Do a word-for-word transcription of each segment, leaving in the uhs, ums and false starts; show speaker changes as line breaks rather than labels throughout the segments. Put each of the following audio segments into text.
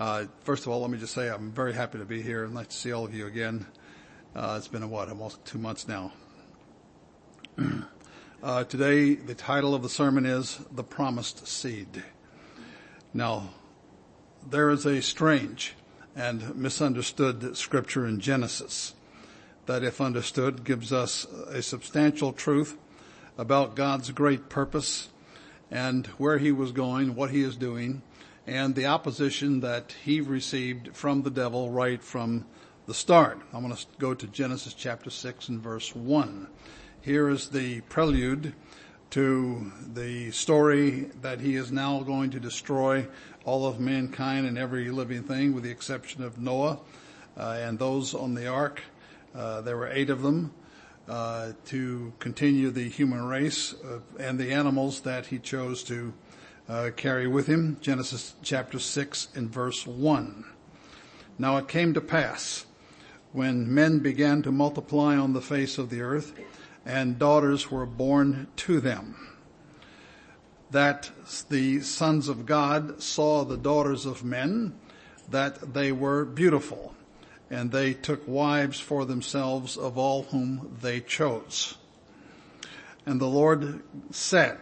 Uh, first of all, let me just say I'm very happy to be here. I'd like to see all of you again. Uh, it's been, what, almost two months now. uh, today, the title of the sermon is The Promised Seed. Now, there is a strange and misunderstood scripture in Genesis that, if understood, gives us a substantial truth about God's great purpose and where he was going, what he is doing, and the opposition that he received from the devil right from the start. I'm going to go to Genesis chapter six and verse one. Here is the prelude to the story that he is now going to destroy all of mankind and every living thing, with the exception of Noah uh, and those on the ark. Uh, there were eight of them uh, to continue the human race uh, and the animals that he chose to Uh, carry with him. Genesis chapter six and verse one. Now it came to pass, when men began to multiply on the face of the earth, and daughters were born to them, that the sons of God saw the daughters of men, that they were beautiful, and they took wives for themselves of all whom they chose. And the Lord said,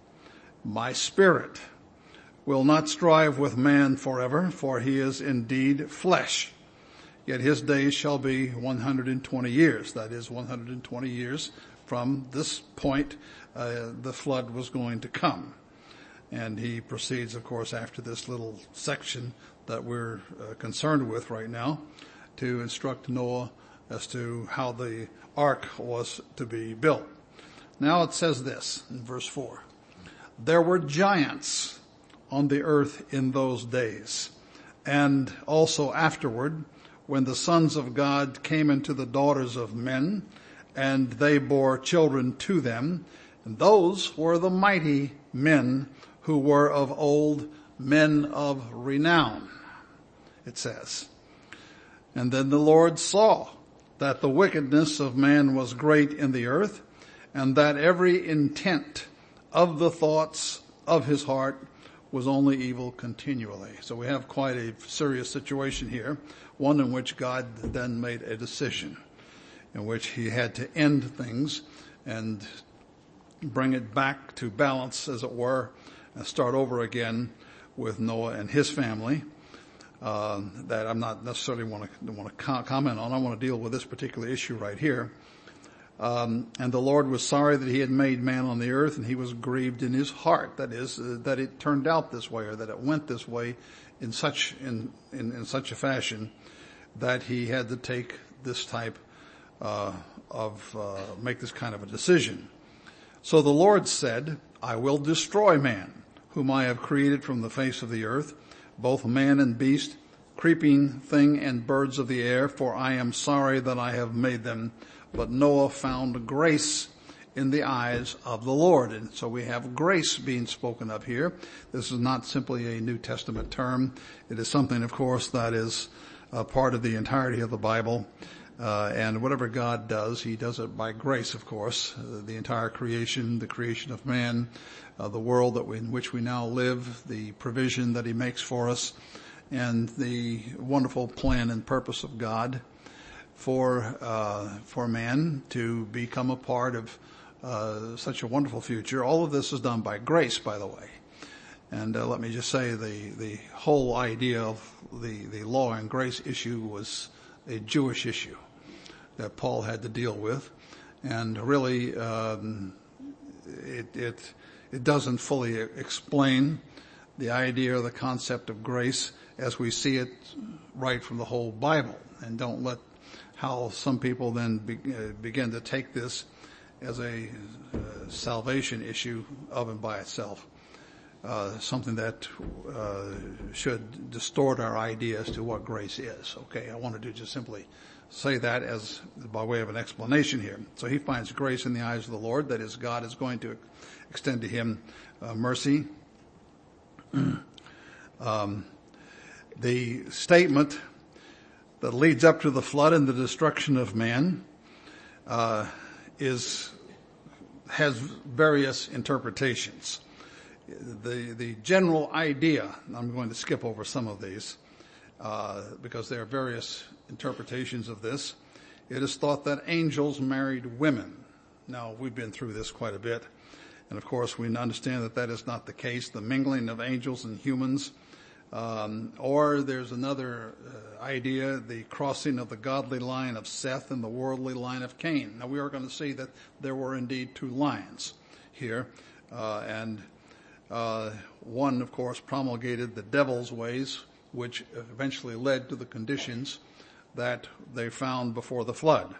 My spirit will not strive with man forever, for he is indeed flesh. Yet his days shall be one hundred twenty years. That is one hundred twenty years from this point uh, the flood was going to come. And he proceeds, of course, after this little section that we're uh, concerned with right now, to instruct Noah as to how the ark was to be built. Now it says this in verse four. There were giants on the earth in those days, and also afterward, when the sons of God came into the daughters of men, and they bore children to them, and those were the mighty men who were of old, men of renown, it says. And then the Lord saw that the wickedness of man was great in the earth, and that every intent of the thoughts of his heart was only evil continually. So we have quite a serious situation here, one in which God then made a decision, in which he had to end things and bring it back to balance, as it were, and start over again with Noah and his family. Uh, that I'm not necessarily want to want to comment on. I want to deal with this particular issue right here. Um, and the Lord was sorry that he had made man on the earth, and he was grieved in his heart. That is, uh, that it turned out this way, or that it went this way in such, in, in, in such a fashion that he had to take this type, uh, of, uh, make this kind of a decision. So the Lord said, I will destroy man, whom I have created from the face of the earth, both man and beast, creeping thing and birds of the air, for I am sorry that I have made them. But Noah found grace in the eyes of the Lord. And so we have grace being spoken of here. This is not simply a New Testament term. It is something, of course, that is a part of the entirety of the Bible. Uh, and whatever God does, he does it by grace, of course. Uh, the entire creation, the creation of man, uh, the world that we, in which we now live, the provision that he makes for us, and the wonderful plan and purpose of God for uh for man to become a part of uh such a wonderful future. All of this is done by grace, by the way. And uh, let me just say, the the whole idea of the the law and grace issue was a Jewish issue that Paul had to deal with, and really um it it it doesn't fully explain the idea or the concept of grace as we see it right from the whole Bible. And don't let how some people then be, uh, begin to take this as a uh, salvation issue of and by itself, uh, something that uh, should distort our idea as to what grace is. Okay, I want to do just simply say that as by way of an explanation here. So he finds grace in the eyes of the Lord, that is, God is going to extend to him uh, mercy. um, the statement that leads up to the flood and the destruction of man uh, is has various interpretations. The the general idea, I'm going to skip over some of these, uh, because there are various interpretations of this. It is thought that angels married women. Now, we've been through this quite a bit, and of course we understand that that is not the case, the mingling of angels and humans. Um, or there's another uh, idea, the crossing of the godly line of Seth and the worldly line of Cain. Now, we are going to see that there were indeed two lines here, uh, and uh, one, of course, promulgated the devil's ways, which eventually led to the conditions that they found before the flood.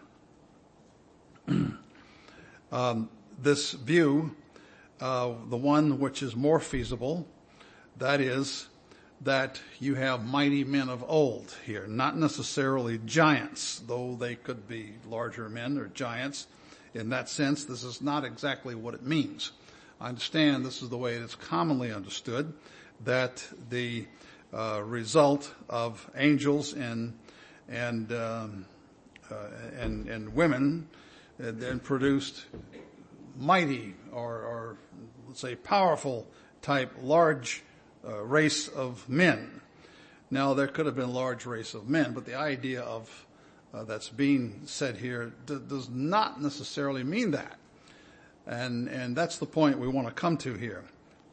um, this view, uh, the one which is more feasible, that is, that you have mighty men of old here, not necessarily giants, though they could be larger men or giants. In that sense, this is not exactly what it means. I understand this is the way it is commonly understood, that the uh, result of angels and and um, uh, and, and women uh, then produced mighty or, or let's say powerful type large Uh, race of men. Now, there could have been a large race of men, but the idea of uh, that's being said here d- does not necessarily mean that, and and that's the point we want to come to here.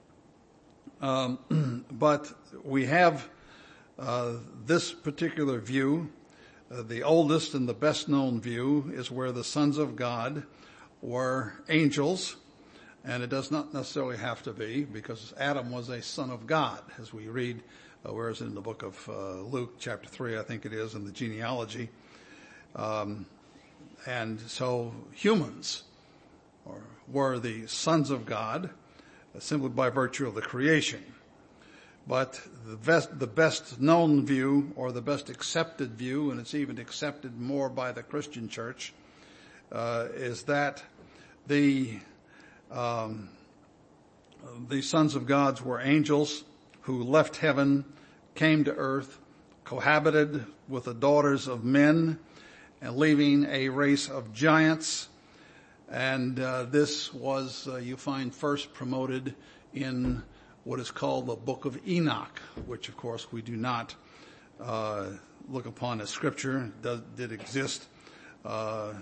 Um, but we have uh, this particular view. Uh, the oldest and the best known view is where the sons of God were angels. And it does not necessarily have to be, because Adam was a son of God, as we read, uh, where is it in the book of uh, Luke, chapter three, I think it is, in the genealogy. Um, and so humans or, were the sons of God uh, simply by virtue of the creation. But the best, the best known view, or the best accepted view, and it's even accepted more by the Christian church, uh, is that the Um, the sons of God were angels who left heaven, came to earth, cohabited with the daughters of men, and leaving a race of giants. And uh, this was, uh, you find, first promoted in what is called the Book of Enoch, which, of course, we do not uh, look upon as scripture. It does, did exist. Uh,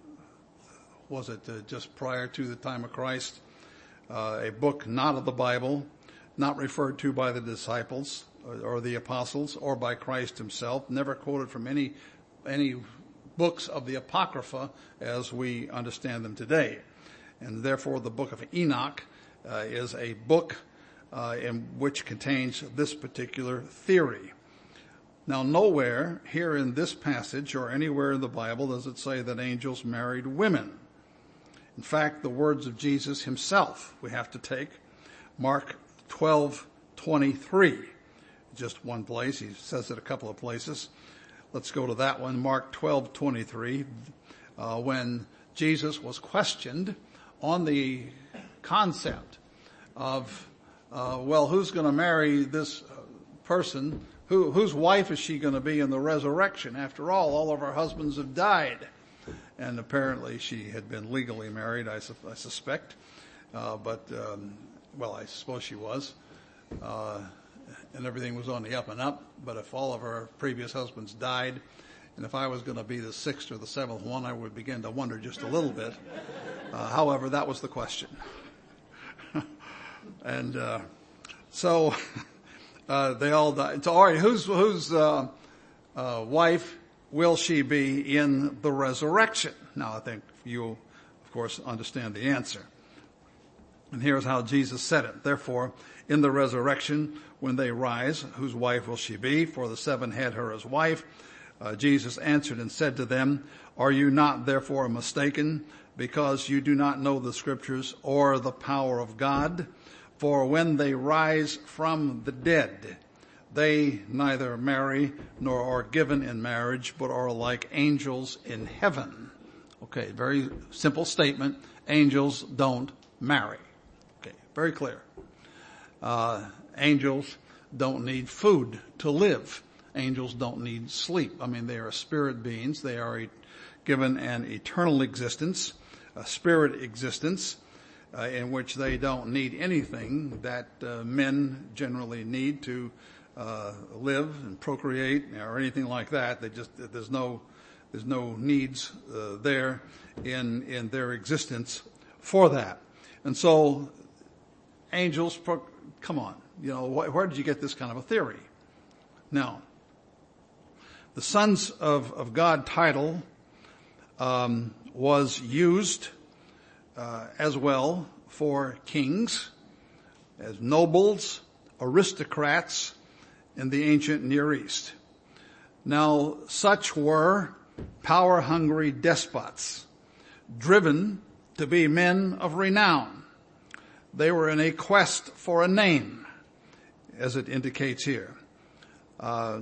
was it uh, just prior to the time of Christ? Uh, a book not of the Bible, not referred to by the disciples or, or the apostles or by Christ himself, never quoted from any any books of the Apocrypha as we understand them today. And therefore the Book of Enoch uh, is a book uh, in which contains this particular theory. Now, nowhere here in this passage or anywhere in the Bible does it say that angels married women. In fact, the words of Jesus himself we have to take. Mark twelve twenty-three. Just one place. He says it a couple of places. Let's go to that one. Mark twelve twenty-three. Uh, when Jesus was questioned on the concept of, uh, well, who's going to marry this person? Who, whose wife is she going to be in the resurrection? After all, all of her husbands have died. And apparently she had been legally married, I, su- I suspect. Uh, but, um, well, I suppose she was. Uh, and everything was on the up and up. But if all of her previous husbands died, and if I was going to be the sixth or the seventh one, I would begin to wonder just a little bit. Uh, however, that was the question. and uh, so uh, they all died. So, all right, whose whose uh, uh, wife will she be in the resurrection? Now, I think you, of course, understand the answer. And here's how Jesus said it. Therefore, in the resurrection, when they rise, whose wife will she be? For the seven had her as wife. Uh, Jesus answered and said to them, are you not therefore mistaken, because you do not know the scriptures or the power of God? For when they rise from the dead, they neither marry nor are given in marriage, but are like angels in heaven. Okay, very simple statement. Angels don't marry. Okay, very clear. Uh, angels don't need food to live. Angels don't need sleep. I mean, they are spirit beings. They are e- given an eternal existence, a spirit existence, uh, in which they don't need anything that uh, men generally need to uh, live and procreate or anything like that. They just, there's no, there's no needs uh, there in, in their existence for that. And so angels, pro- come on, you know, wh- where did you get this kind of a theory? Now, the sons of, of God title um, was used uh, as well for kings, as nobles, aristocrats in the ancient Near East. Now, such were power-hungry despots, driven to be men of renown. They were in a quest for a name, as it indicates here. Uh,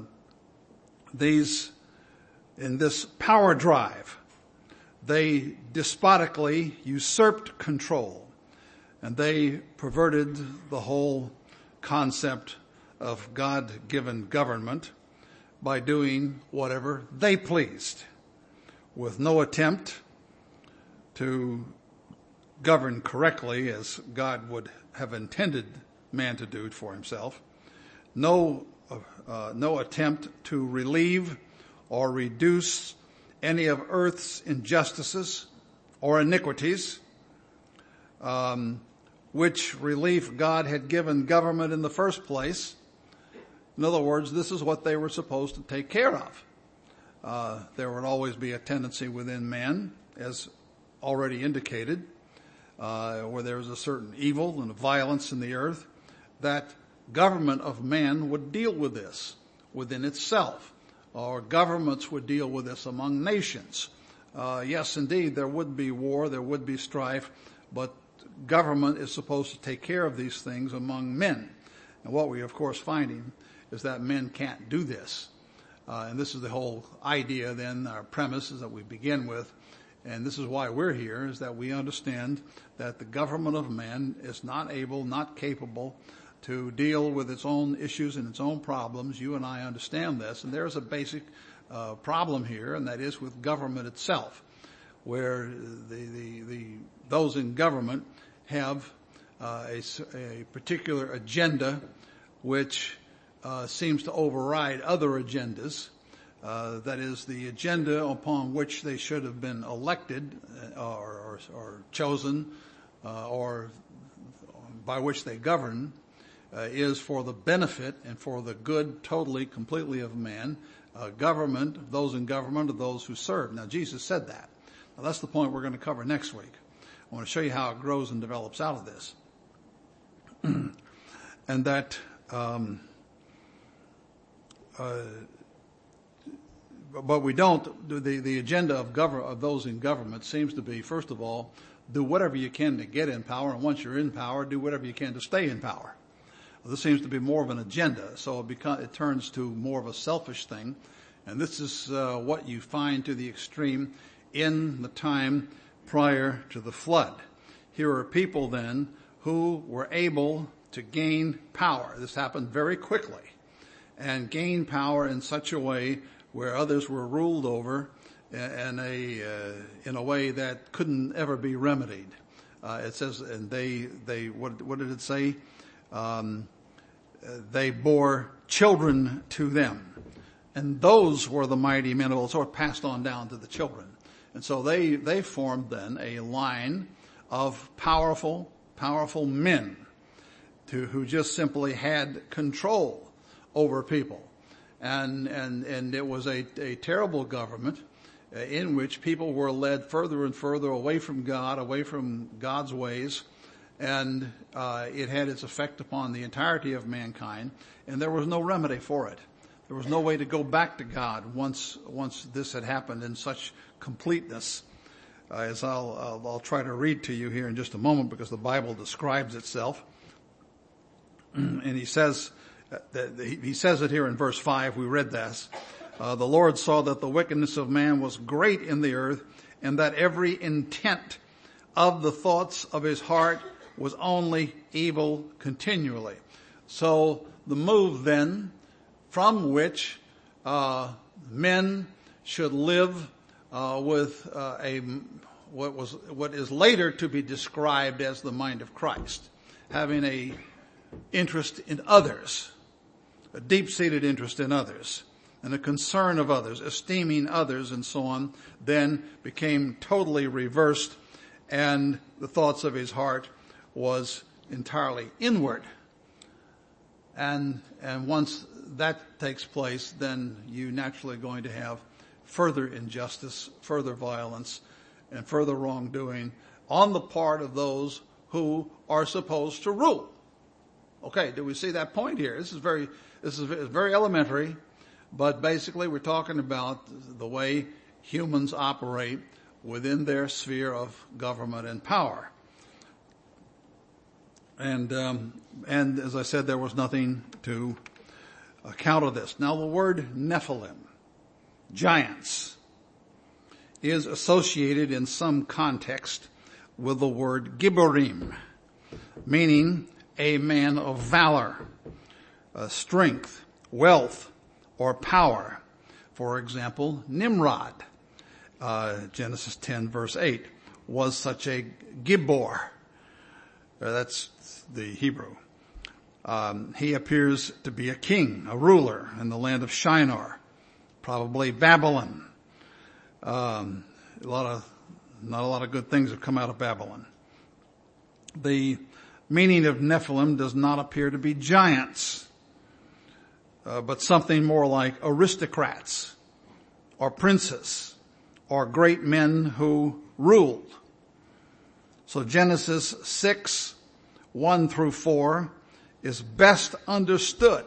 these, in this power drive, they despotically usurped control, and they perverted the whole concept of God-given government by doing whatever they pleased, with no attempt to govern correctly as God would have intended man to do for himself. No, uh, no attempt to relieve or reduce any of earth's injustices or iniquities, um, which relief God had given government in the first place. In other words, this is what they were supposed to take care of. Uh, there would always be a tendency within man, as already indicated, uh, where there was a certain evil and violence in the earth, that government of man would deal with this within itself, or governments would deal with this among nations. Uh, yes, indeed, there would be war, there would be strife, but government is supposed to take care of these things among men. And what we, of course, finding is that men can't do this. Uh, and this is the whole idea then, our premise is that we begin with, and this is why we're here, is that we understand that the government of man is not able, not capable to deal with its own issues and its own problems. You and I understand this, and there's a basic uh, problem here, and that is with government itself, where the, the, the those in government have uh, a, a particular agenda which uh, seems to override other agendas. Uh, that is the agenda upon which they should have been elected uh, or, or, or chosen uh, or by which they govern uh, is for the benefit and for the good totally, completely of man. Uh, government, those in government are those who serve. Now, Jesus said that. Now, that's the point we're going to cover next week. I want to show you how it grows and develops out of this. And that um, uh, but we don't, the, the agenda of, govern, of those in government seems to be, first of all, do whatever you can to get in power, and once you're in power, do whatever you can to stay in power. Well, this seems to be more of an agenda, so it, becomes, it turns to more of a selfish thing, and this is uh, what you find to the extreme in the time prior to the flood. Here are people then who were able to gain power. This happened very quickly, and gain power in such a way where others were ruled over in a uh, in a way that couldn't ever be remedied. Uh, it says, and they they what what did it say? Um, they bore children to them, and those were the mighty men of old. So it passed on down to the children, and so they they formed then a line of powerful powerful men to who just simply had control over people. And, and, and it was a, a terrible government uh, in which people were led further and further away from God, away from God's ways. And, uh, it had its effect upon the entirety of mankind. And there was no remedy for it. There was no way to go back to God once, once this had happened in such completeness. Uh, as I'll, I'll, I'll try to read to you here in just a moment because the Bible describes itself. And he says, He says it here in verse five. We read this. Uh, the Lord saw that the wickedness of man was great in the earth, and that every intent of the thoughts of his heart was only evil continually. So the move then from which uh, men should live uh, with uh, a what was what is later to be described as the mind of Christ, having a interest in others. a deep-seated interest in others and a concern of others, esteeming others and so on, then became totally reversed, and the thoughts of his heart was entirely inward. And, and once that takes place, then you naturally are going to have further injustice, further violence, and further wrongdoing on the part of those who are supposed to rule. Okay, do we see that point here? This is very, this is very elementary, but basically we're talking about the way humans operate within their sphere of government and power. And, um, and as I said, there was nothing to uh, counter this. Now the word Nephilim, giants, is associated in some context with the word Gibborim, meaning a man of valor, uh, strength, wealth, or power. For example, Nimrod, uh, Genesis ten verse eight, was such a Gibbor. Uh, that's the Hebrew. Um, he appears to be a king, a ruler in the land of Shinar, probably Babylon. Um, a lot of, not a lot of good things have come out of Babylon. The meaning of Nephilim does not appear to be giants, uh, but something more like aristocrats or princes or great men who ruled. So Genesis six, one through four is best understood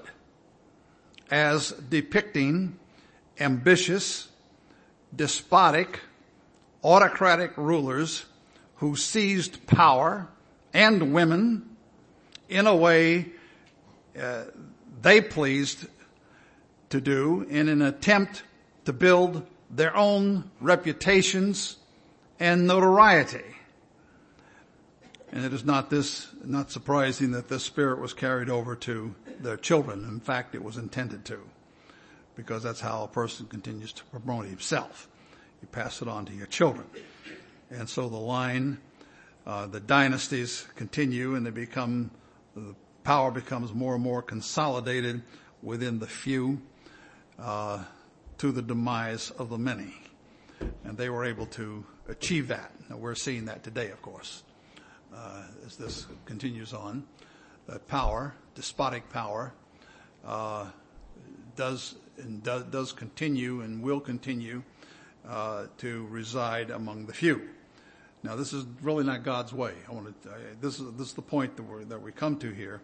as depicting ambitious, despotic, autocratic rulers who seized power and women in a way uh, they pleased to do in an attempt to build their own reputations and notoriety. And it is not this, not surprising that this spirit was carried over to their children. In fact, it was intended to, because that's how a person continues to promote himself. You pass it on to your children. And so the line, uh, the dynasties continue, and they become, the power becomes more and more consolidated within the few, uh, to the demise of the many. And they were able to achieve that. Now we're seeing that today, of course. Uh, as this continues on, that power, despotic power, uh, does and does, does continue and will continue uh, to reside among the few. Now, this is really not God's way. I want to. Uh, this is this is the point that we that we come to here.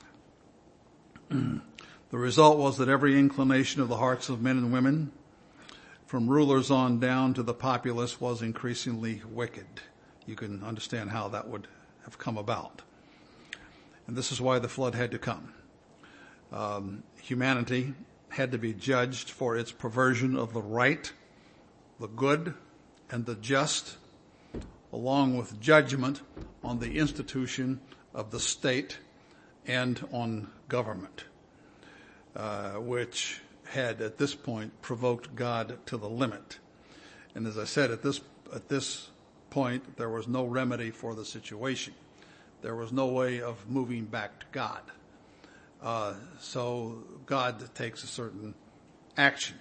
The result was that every inclination of the hearts of men and women, from rulers on down to the populace, was increasingly wicked. You can understand how that would have come about. And this is why the flood had to come. Um, humanity had to be judged for its perversion of the right, the good, and the just, along with judgment on the institution of the state and on government, uh, which had at this point provoked God to the limit. And as I said, at this, at this point, there was no remedy for the situation. There was no way of moving back to God. Uh, so God takes a certain action.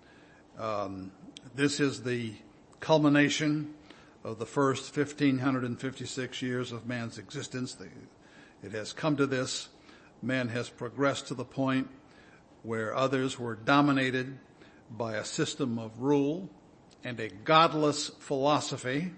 Um, this is the culmination of the first one thousand five hundred fifty-six years of man's existence. The, it has come to this. Man has progressed to the point where others were dominated by a system of rule and a godless philosophy,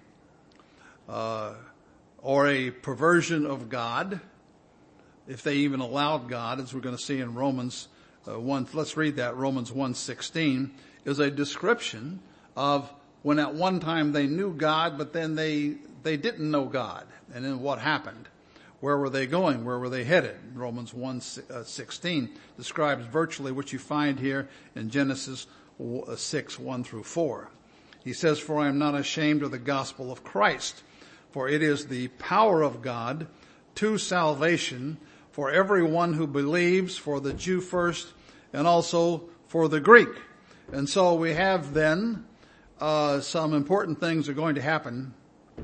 uh, or a perversion of God, if they even allowed God, as we're going to see in Romans uh, one. Let's read that. Romans one sixteen is a description of when at one time they knew God, but then they they didn't know God, and then what happened? Where were they going? Where were they headed? Romans one sixteen describes virtually what you find here in Genesis six, one through four. He says, "For I am not ashamed of the gospel of Christ, for it is the power of God to salvation for everyone who believes, for the Jew first, and also for the Greek." And so we have then uh, some important things are going to happen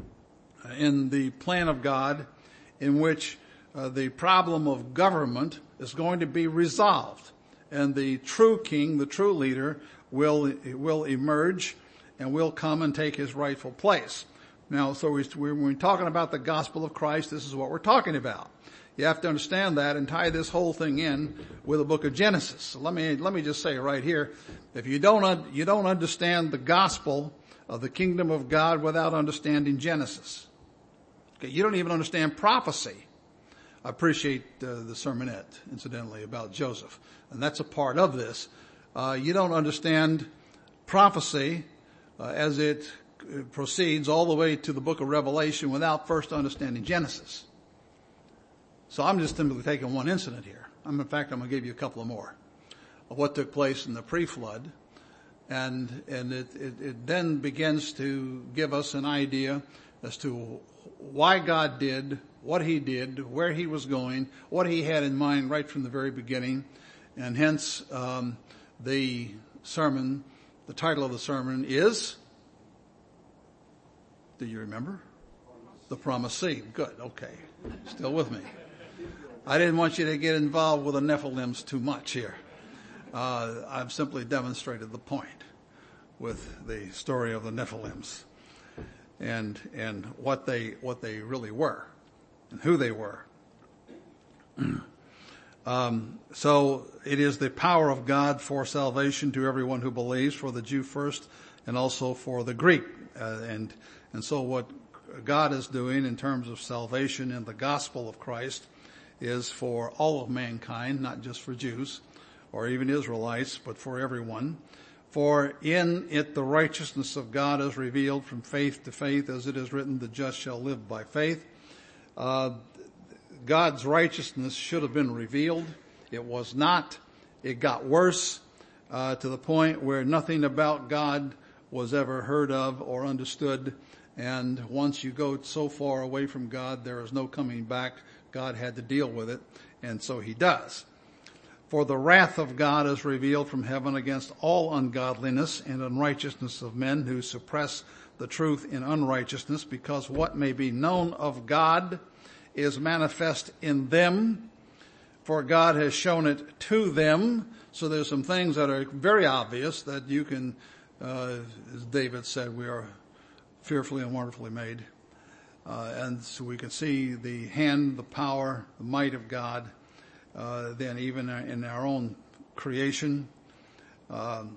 in the plan of God, in which uh, the problem of government is going to be resolved. and the true king, the true leader, will will emerge and will come and take his rightful place. Now, so we, when we're talking about the gospel of Christ, this is what we're talking about. You have to understand that and tie this whole thing in with the book of Genesis. So let me let me just say right here, if you don't you don't understand the gospel of the kingdom of God without understanding Genesis, okay, you don't even understand prophecy. I appreciate uh, the sermonette, incidentally, about Joseph, and that's a part of this. Uh, you don't understand prophecy uh, as it proceeds all the way to the book of Revelation without first understanding Genesis. So I'm just simply taking one incident here. I'm, in fact, I'm going to give you a couple of more of what took place in the pre-flood, and and it, it, it then begins to give us an idea as to why God did what he did, where he was going, what he had in mind right from the very beginning, and hence um, the sermon, the title of the sermon is, do you remember? The Promised Seed. Good, okay. Still with me. I didn't want you to get involved with the Nephilims too much here. Uh, I've simply demonstrated the point with the story of the Nephilims and and what they what they really were and who they were. um, so it is the power of God for salvation to everyone who believes, for the Jew first and also for the Greek. Uh, and and so what God is doing in terms of salvation in the gospel of Christ is for all of mankind, not just for Jews or even Israelites, but for everyone. For in it the righteousness of God is revealed from faith to faith, as it is written, the just shall live by faith. Uh, God's righteousness should have been revealed. It was not. It got worse uh, to the point where nothing about God was ever heard of or understood. And once you go so far away from God, there is no coming back. God had to deal with it, and so he does. For the wrath of God is revealed from heaven against all ungodliness and unrighteousness of men who suppress the truth in unrighteousness, because what may be known of God is manifest in them, for God has shown it to them. So there's some things that are very obvious that you can, uh, as David said, we are fearfully and wonderfully made. Uh, and so we can see the hand, the power, the might of God, uh, then even in our own creation. Um,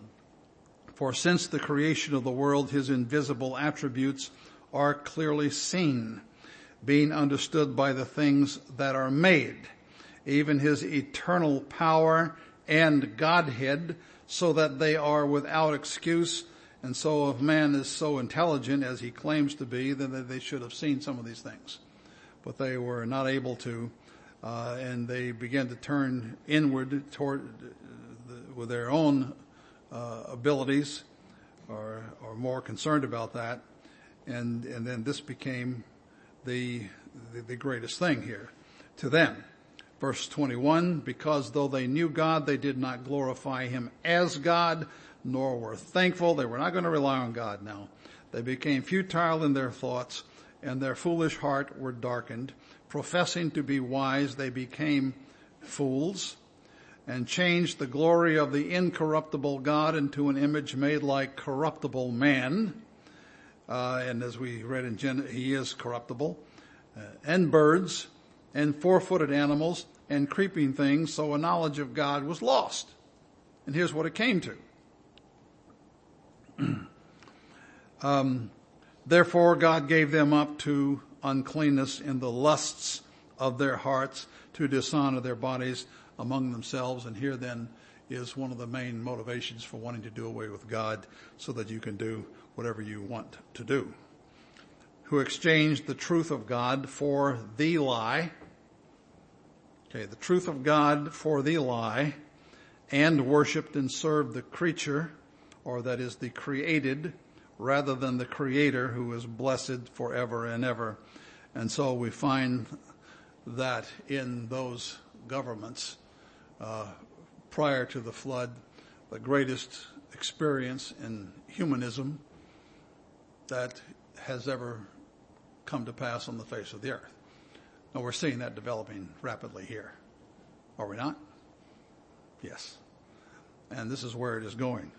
for since the creation of the world, his invisible attributes are clearly seen, being understood by the things that are made, even his eternal power and Godhead, so that they are without excuse. And so if man is so intelligent as he claims to be, then they should have seen some of these things. But they were not able to, uh, and they began to turn inward toward the, with their own uh, abilities, or, or more concerned about that. And, and then this became the, the, the greatest thing here to them. Verse twenty-one, because though they knew God, they did not glorify him as God, nor were thankful. They were not going to rely on God now. They became futile in their thoughts, and their foolish heart were darkened. Professing to be wise, they became fools, and changed the glory of the incorruptible God into an image made like corruptible man. Uh, and as we read in Genesis, he is corruptible. Uh, and birds, and four-footed animals, and creeping things, so a knowledge of God was lost. And here's what it came to. um, Therefore God gave them up to uncleanness in the lusts of their hearts, to dishonor their bodies among themselves. And here then is one of the main motivations for wanting to do away with God, so that you can do whatever you want to do. Who exchanged the truth of God for the lie. Okay, the truth of God for the lie, and worshipped and served the creature, or that is the created, rather than the Creator, who is blessed forever and ever. And so we find that in those governments, uh, prior to the flood, the greatest experience in humanism that has ever come to pass on the face of the earth. Now we're seeing that developing rapidly here. Are we not? Yes. and this is where it is going.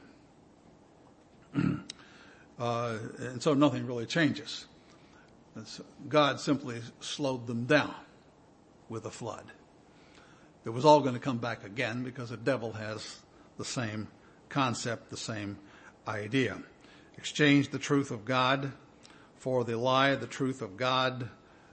uh, and so nothing really changes. It's, God simply slowed them down with a flood. It was all going to come back again because the devil has the same concept, the same idea. Exchange the truth of God for the lie. The truth of God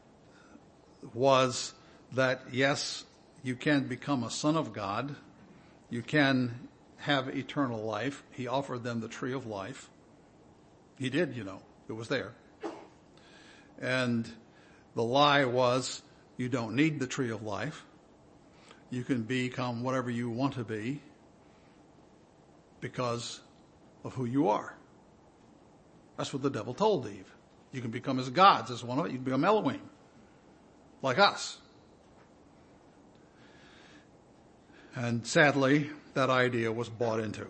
was that, yes, you can become a son of God. You can have eternal life. He offered them the tree of life. He did, you know. It was there. And the lie was, you don't need the tree of life. You can become whatever you want to be because of who you are. That's what the devil told Eve. You can become as gods, as one of it. You can become Elohim, like us. And sadly, that idea was bought into.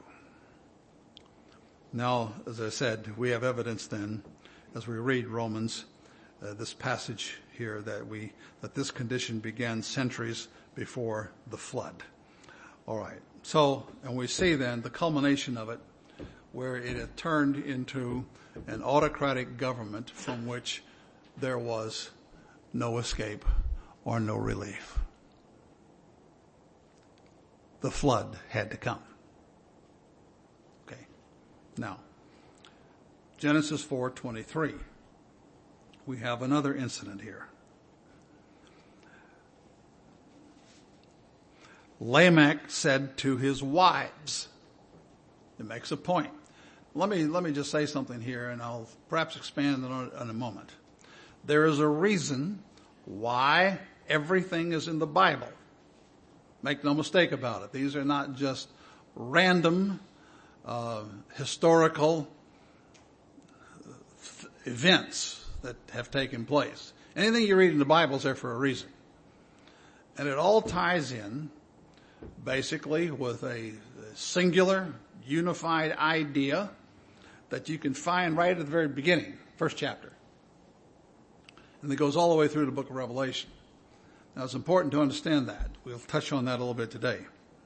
Now, as I said, we have evidence then, as we read Romans, uh, this passage here, that we that this condition began centuries before the flood. All right. So, and we see then the culmination of it, where it had turned into an autocratic government from which there was no escape or no relief. The flood had to come. Okay. Now, Genesis four twenty-three. We have another incident here. Lamech said to his wives. It makes a point. Let me, let me just say something here, and I'll perhaps expand on it in a moment. There is a reason why everything is in the Bible. Make no mistake about it. These are not just random, uh, historical th- events that have taken place. Anything you read in the Bible is there for a reason. And it all ties in basically with a singular, unified idea that you can find right at the very beginning, first chapter. And it goes all the way through the book of Revelation. Now, it's important to understand that. We'll touch on that a little bit today.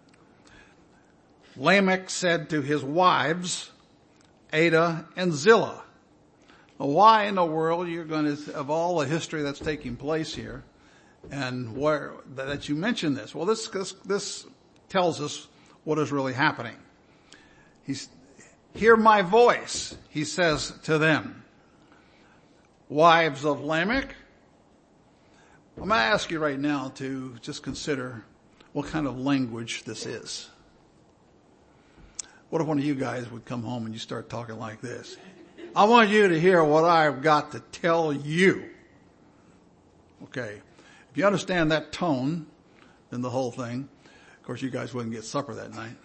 Lamech said to his wives, Adah and Zillah. Now, why in the world you're going to, of all the history that's taking place here, and where that you mention this? Well, this this, this tells us what is really happening. He's, hear my voice, he says to them. Wives of Lamech. I'm going to ask you right now to just consider what kind of language this is. What if one of you guys would come home and you start talking like this? I want you to hear what I've got to tell you. Okay. If you understand that tone in the whole thing, of course you guys wouldn't get supper that night.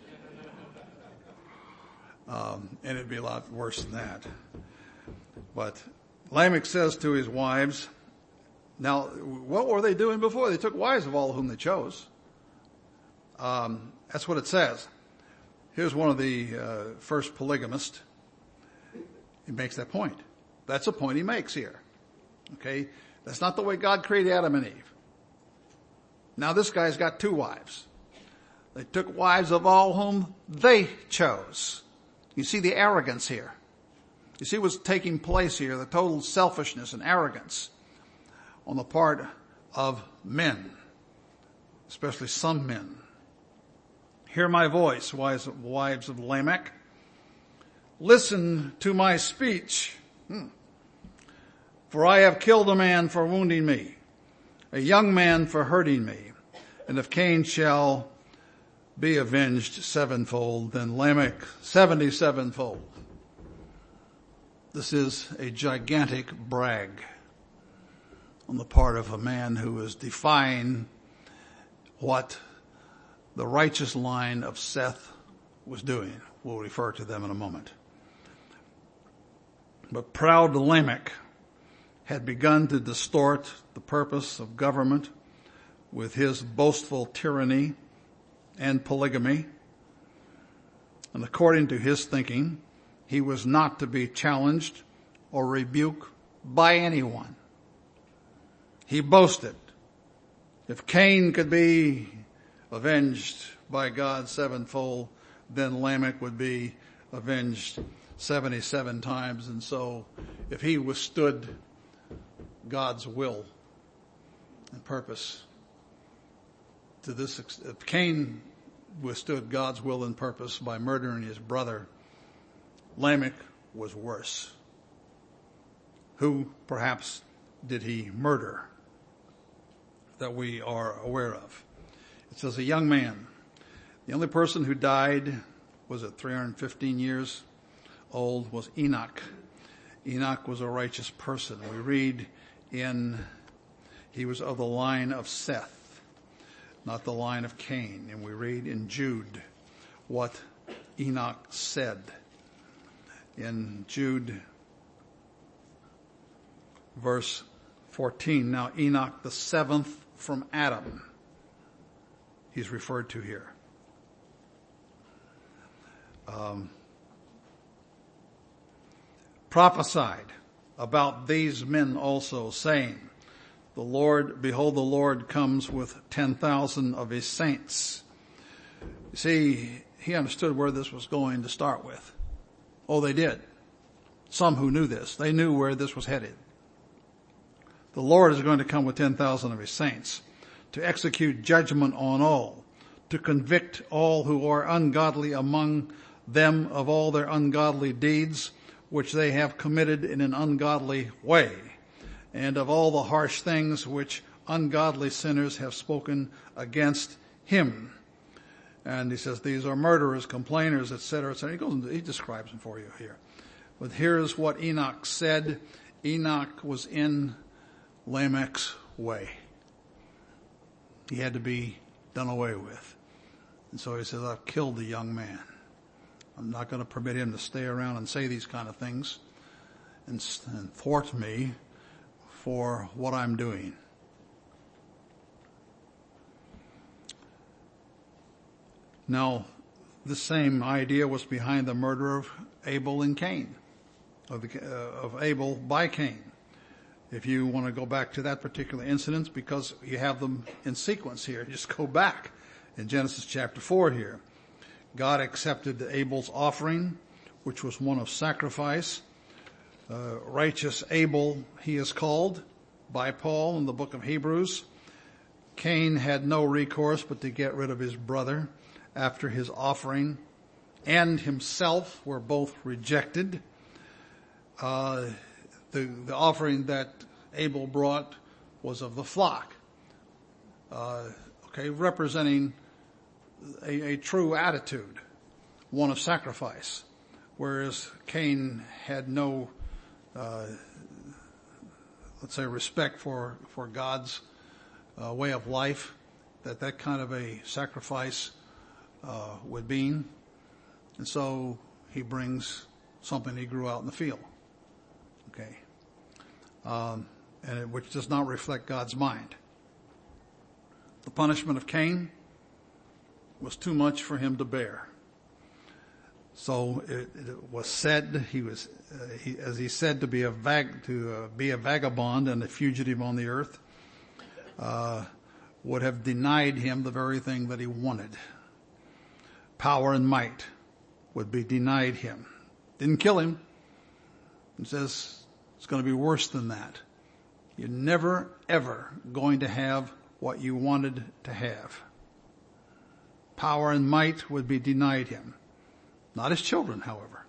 Um, and it'd be a lot worse than that. But Lamech says to his wives, now, what were they doing before? They took wives of all whom they chose. Um, that's what it says. Here's one of the uh, first polygamists. He makes that point. That's a point he makes here. Okay? That's not the way God created Adam and Eve. Now this guy's got two wives. They took wives of all whom they chose. You see the arrogance here. You see what's taking place here, the total selfishness and arrogance on the part of men, especially some men. Hear my voice, wives of Lamech. Listen to my speech. Hmm. For I have killed a man for wounding me, a young man for hurting me. And if Cain shall be avenged sevenfold, then Lamech seventy-sevenfold. This is a gigantic brag on the part of a man who is defying what the righteous line of Seth was doing. We'll refer to them in a moment. But proud Lamech had begun to distort the purpose of government with his boastful tyranny and polygamy. And according to his thinking, he was not to be challenged or rebuked by anyone. He boasted, if Cain could be avenged by God sevenfold, then Lamech would be avenged seventy-seven times. And so if he withstood God's will and purpose to this, if Cain withstood God's will and purpose by murdering his brother, Lamech was worse. Who perhaps did he murder that we are aware of? It says a young man. The only person who died, was it three hundred fifteen years old, was Enoch. Enoch was a righteous person. We read in, he was of the line of Seth, not the line of Cain. And we read in Jude what Enoch said. In Jude verse fourteen, now Enoch the seventh from Adam, he's referred to here. Um, prophesied about these men also, saying, the Lord, behold, the Lord comes with ten thousand of his saints. You see, he understood where this was going to start with. Oh, they did. Some who knew this, they knew where this was headed. The Lord is going to come with ten thousand of his saints to execute judgment on all, to convict all who are ungodly among them of all their ungodly deeds, which they have committed in an ungodly way, and of all the harsh things which ungodly sinners have spoken against him. And he says these are murderers, complainers, et cetera, et cetera. He goes and he describes them for you here. But here's what Enoch said. Enoch was in Lamech's way. He had to be done away with. And so he says, I've killed the young man. I'm not going to permit him to stay around and say these kind of things and, and thwart me for what I'm doing. Now, the same idea was behind the murder of Abel and Cain, of, the, uh, of Abel by Cain. If you want to go back to that particular incident, because you have them in sequence here, just go back in Genesis chapter four here. God accepted Abel's offering, which was one of sacrifice. Uh, righteous Abel, he is called by Paul in the book of Hebrews. Cain had no recourse but to get rid of his brother after his offering and himself were both rejected. Uh, the, the offering that Abel brought was of the flock, uh, okay, representing a, a true attitude, one of sacrifice, whereas Cain had no, uh, let's say, respect for, for God's uh, way of life, that that kind of a sacrifice uh, would mean. And so he brings something he grew out in the field, okay, um, and it, which does not reflect God's mind. The punishment of Cain was too much for him to bear. So it, it was said he was, uh, he, as he said, to be a vag, to uh, be a vagabond and a fugitive on the earth, uh, would have denied him the very thing that he wanted. Power and might would be denied him. Didn't kill him. It says it's going to be worse than that. You're never, ever going to have what you wanted to have. Power and might would be denied him. Not his children, however.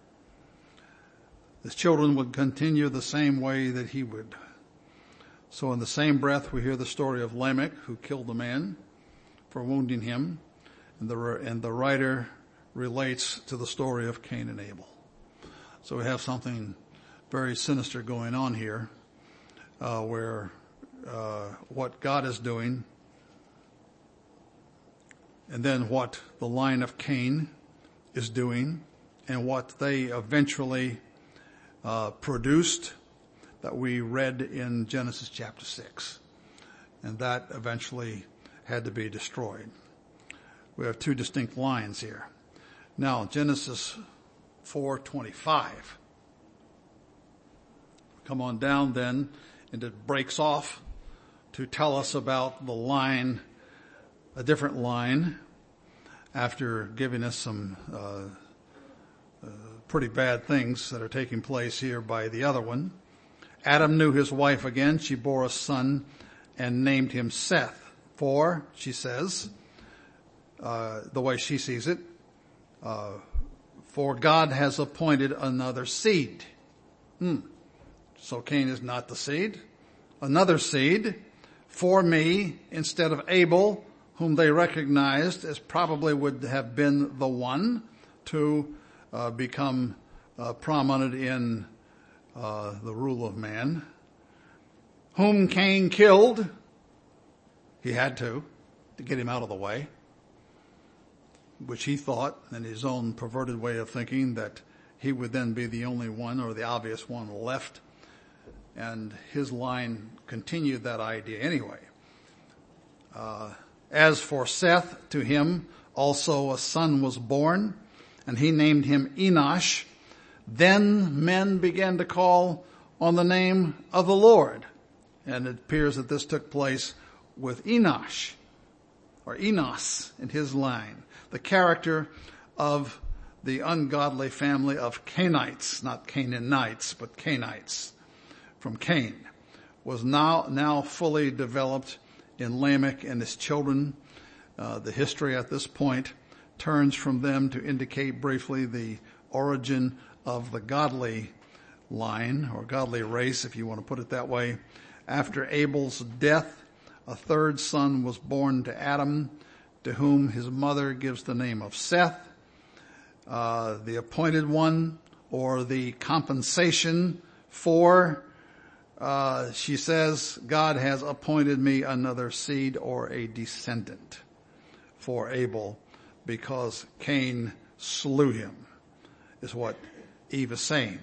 His children would continue the same way that he would. So in the same breath, we hear the story of Lamech, who killed the man for wounding him. And the, and the writer relates to the story of Cain and Abel. So we have something very sinister going on here, uh, where uh, what God is doing, and then what the line of Cain is doing, and what they eventually uh, produced that we read in Genesis chapter six. And that eventually had to be destroyed. We have two distinct lines here. Now, Genesis four twenty-five. Come on down then, and it breaks off to tell us about the line, a different line, after giving us some uh, uh, pretty bad things that are taking place here by the other one. Adam knew his wife again. She bore a son and named him Seth. For, she says, uh, the way she sees it, uh, for God has appointed another seed. Hmm. So Cain is not the seed. Another seed for me instead of Abel, whom they recognized as probably would have been the one to uh, become uh, prominent in uh, the rule of man, whom Cain killed. He had to, to get him out of the way, which he thought, in his own perverted way of thinking, that he would then be the only one or the obvious one left. And his line continued that idea anyway. Uh, as for Seth, to him also a son was born, and he named him Enosh. Then men began to call on the name of the Lord. And it appears that this took place with Enosh, or Enos in his line, the character of the ungodly family of Cainites, not Canaanites, but Cainites, from Cain, was now, now fully developed in Lamech and his children. Uh, the history at this point turns from them to indicate briefly the origin of the godly line, or godly race, if you want to put it that way. After Abel's death, a third son was born to Adam, to whom his mother gives the name of Seth. Uh, the appointed one, or the compensation for, uh, she says, God has appointed me another seed or a descendant for Abel, because Cain slew him, is what Eve is saying.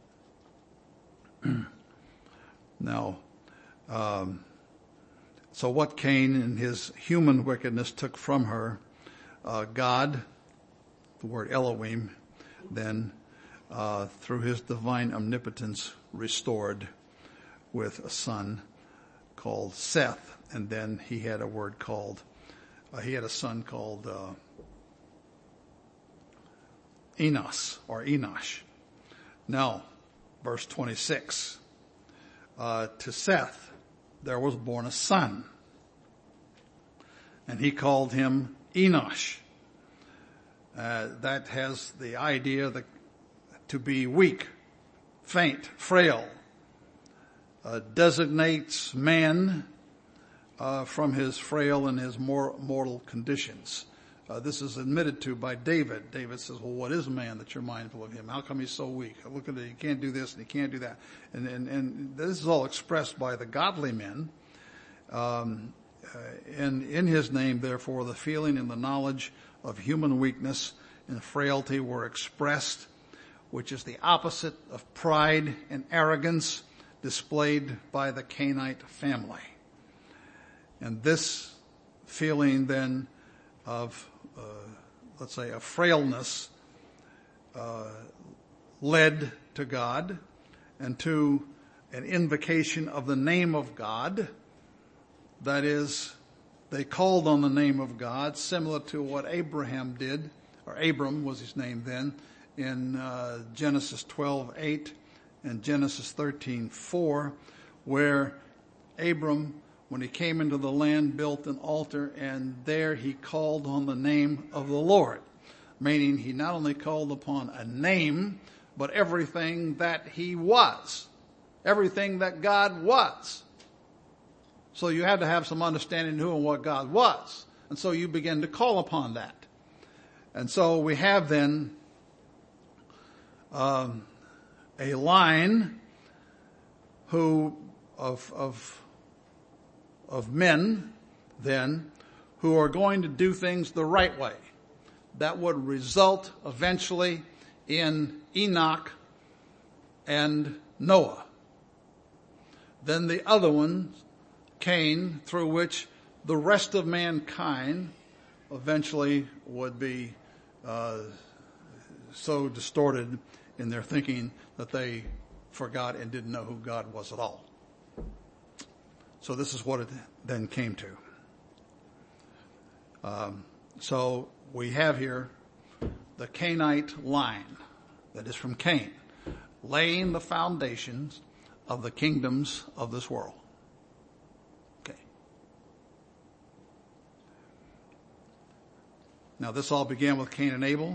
Now, um, so what Cain in his human wickedness took from her, uh, God, the word Elohim, then uh, through his divine omnipotence restored with a son called Seth, and then he had a word called, uh, he had a son called uh, Enos, or Enosh. Now, verse twenty-six, uh, to Seth there was born a son, and he called him Enosh. Uh, that has the idea that to be weak, faint, frail, uh, designates man uh, from his frail and his mor- mortal conditions. Uh, this is admitted to by David. David says, well, what is man that you're mindful of him? How come he's so weak? Look at it, he can't do this and he can't do that. And, and, and this is all expressed by the godly men. Um, uh, and in his name, therefore, the feeling and the knowledge of human weakness and frailty were expressed, which is the opposite of pride and arrogance displayed by the Cainite family. And this feeling then of, uh, let's say, a frailness uh, led to God and to an invocation of the name of God. That is, they called on the name of God, similar to what Abraham did, or Abram was his name then, in uh, Genesis twelve eight and Genesis thirteen four, where Abram, when he came into the land, built an altar, and there he called on the name of the Lord, meaning he not only called upon a name, but everything that he was, everything that God was. So you had to have some understanding who and what God was. And so you begin to call upon that. And so we have then um, a line who of of of men then who are going to do things the right way. That would result eventually in Enoch and Noah. Then the other one, Cain, through which the rest of mankind eventually would be uh, so distorted in their thinking that they forgot and didn't know who God was at all. So this is what it then came to. Um, so we have here the Cainite line, that is from Cain, laying the foundations of the kingdoms of this world. Okay. Now this all began with Cain and Abel.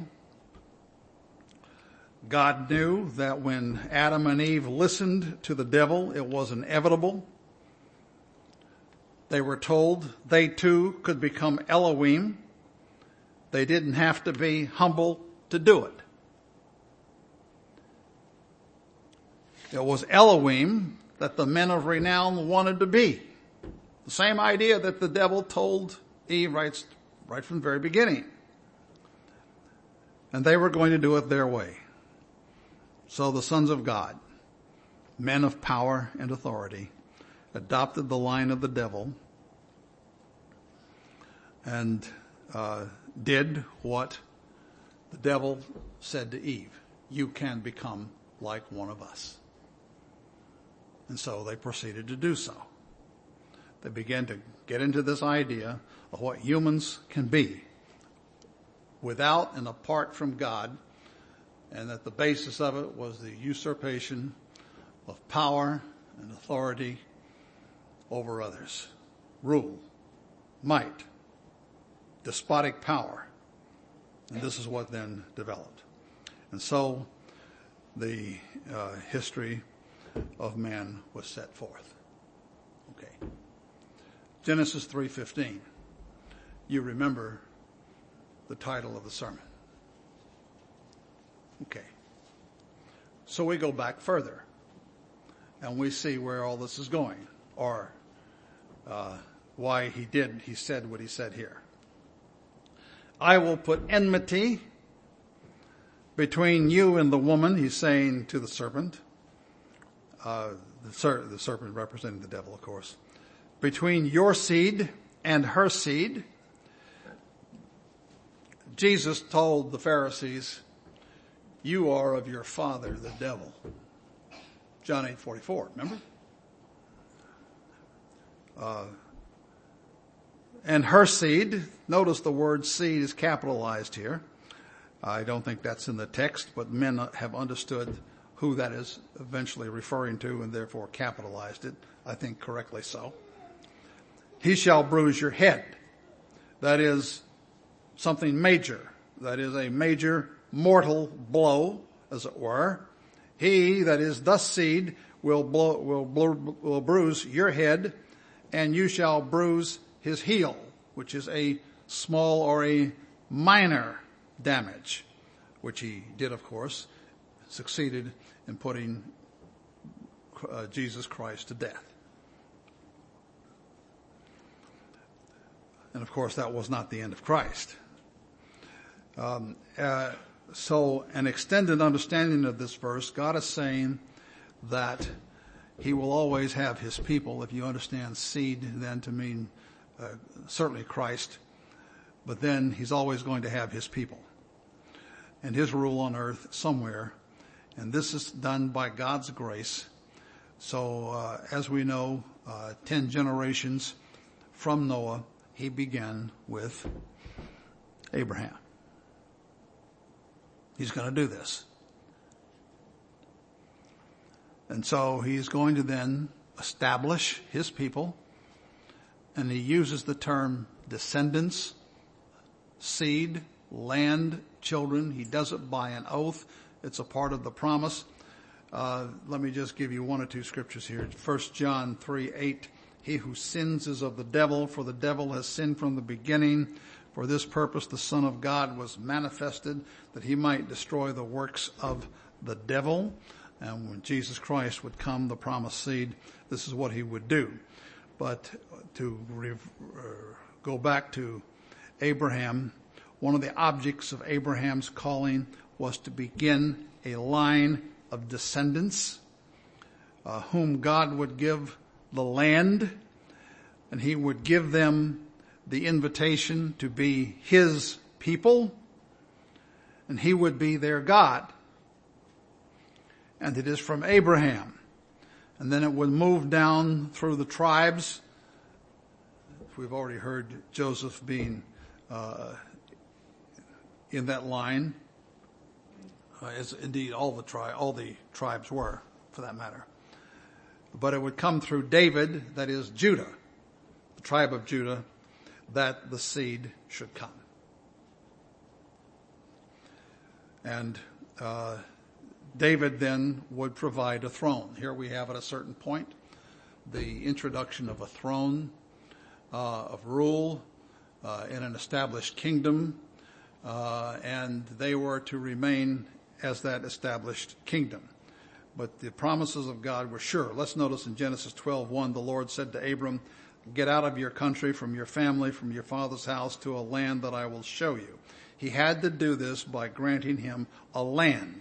God knew that when Adam and Eve listened to the devil, it was inevitable. They were told they too could become Elohim. They didn't have to be humble to do it. It was Elohim that the men of renown wanted to be. The same idea that the devil told Eve right, right from the very beginning. And they were going to do it their way. So the sons of God, men of power and authority, adopted the line of the devil and uh, did what the devil said to Eve. You can become like one of us. And so they proceeded to do so. They began to get into this idea of what humans can be without and apart from God, and that the basis of it was the usurpation of power and authority over others. Rule, might, despotic power. And this is what then developed. And so the uh, history of man was set forth. Okay. Genesis three fifteen. You remember the title of the sermon. Okay. So we go back further and we see where all this is going, or uh, why he did, he said what he said here. I will put enmity between you and the woman, he's saying to the serpent, uh, the, ser- the serpent representing the devil, of course, between your seed and her seed. Jesus told the Pharisees, you are of your father, the devil. John eight forty-four, remember? Uh, and her seed, notice the word seed is capitalized here. I don't think that's in the text, but men have understood who that is eventually referring to and therefore capitalized it, I think correctly so. He shall bruise your head. That is something major. That is a major mortal blow, as it were. He, that is the seed, will, blow, will, blow, will bruise your head, and you shall bruise his heel, which is a small or a minor damage, which he did, of course, succeeded in putting uh, Jesus Christ to death. And of course, that was not the end of Christ. Um, uh, so an extended understanding of this verse, God is saying that he will always have his people. If you understand seed then to mean uh, certainly Christ, but then he's always going to have his people and his rule on earth somewhere. And this is done by God's grace. So uh, as we know, uh, ten generations from Noah, he began with Abraham. He's going to do this. And so he's going to then establish his people. And he uses the term descendants, seed, land, children. He does it by an oath. It's a part of the promise. Uh, let me just give you one or two scriptures here. First John three eight. He who sins is of the devil, for the devil has sinned from the beginning. For this purpose the Son of God was manifested, that he might destroy the works of the devil. And when Jesus Christ would come, the promised seed, this is what he would do. But to re- uh, go back to Abraham, one of the objects of Abraham's calling was to begin a line of descendants, uh, whom God would give the land, and he would give them the invitation to be his people, and he would be their God. And it is from Abraham. And then it would move down through the tribes. We've already heard Joseph being uh, in that line, uh, as indeed all the tri- all the tribes were, for that matter. But it would come through David, that is Judah, the tribe of Judah, that the seed should come. And uh, David then would provide a throne. Here we have at a certain point the introduction of a throne uh, of rule uh, in an established kingdom, uh, and they were to remain as that established kingdom. But the promises of God were sure. Let's notice in Genesis twelve one, the Lord said to Abram, "Get out of your country, from your family, from your father's house, to a land that I will show you." He had to do this by granting him a land,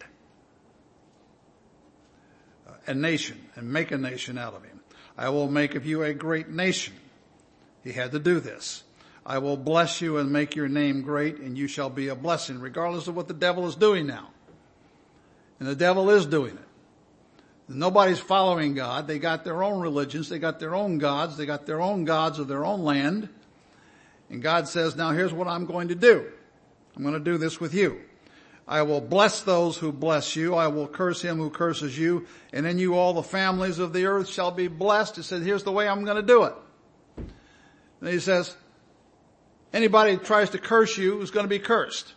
a nation, and make a nation out of him. "I will make of you a great nation." He had to do this. "I will bless you and make your name great, and you shall be a blessing," regardless of what the devil is doing now. And the devil is doing it. Nobody's following God. They got their own religions. They got their own gods. They got their own gods of their own land. And God says, now here's what I'm going to do. I'm going to do this with you. "I will bless those who bless you. I will curse him who curses you. And in you all the families of the earth shall be blessed." He said, here's the way I'm going to do it. And he says, anybody who tries to curse you is going to be cursed.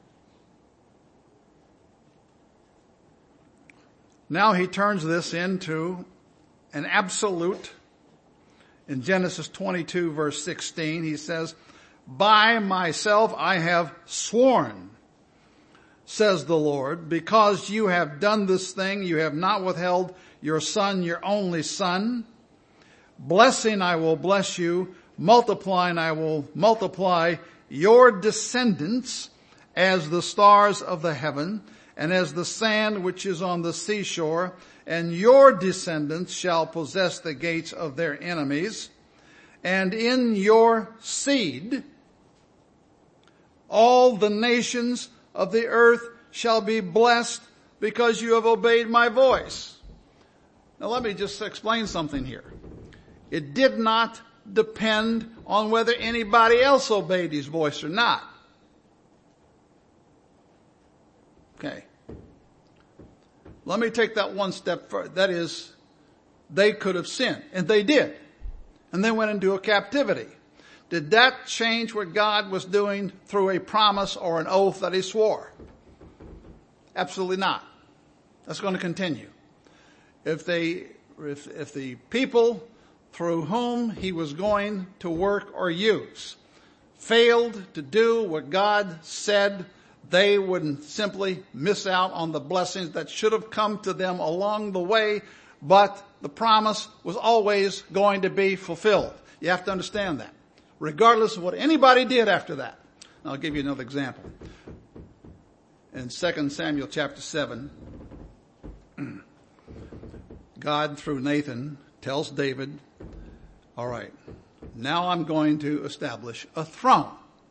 Now he turns this into an absolute. In Genesis twenty-two verse sixteen, he says, "By myself I have sworn, says the Lord, because you have done this thing, you have not withheld your son, your only son. Blessing I will bless you, multiplying I will multiply your descendants as the stars of the heaven, and as the sand which is on the seashore, and your descendants shall possess the gates of their enemies. And in your seed all the nations of the earth shall be blessed, because you have obeyed my voice." Now let me just explain something here. It did not depend on whether anybody else obeyed his voice or not. Okay. Let me take that one step further. That is, they could have sinned, and they did. And they went into a captivity. Did that change what God was doing through a promise or an oath that he swore? Absolutely not. That's going to continue. If they, if, if the people through whom he was going to work or use failed to do what God said, they wouldn't simply miss out on the blessings that should have come to them along the way, but the promise was always going to be fulfilled. You have to understand that, regardless of what anybody did after that. And I'll give you another example. In Second Samuel chapter seven, God, through Nathan, tells David, all right, now I'm going to establish a throne.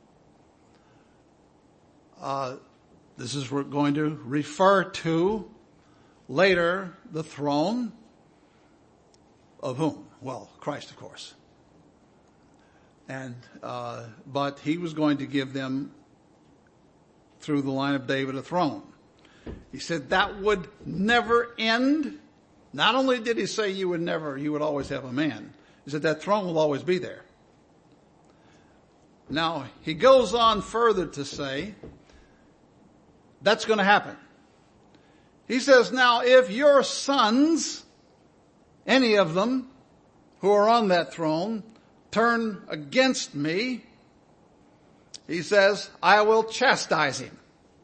Uh, this is we're going to refer to later the throne of whom? Well, Christ, of course. And uh, but he was going to give them, through the line of David, a throne. He said that would never end. Not only did he say you would never, you would always have a man. He said that throne will always be there. Now, he goes on further to say that's going to happen. He says, now if your sons, any of them who are on that throne, turn against me, he says, I will chastise him.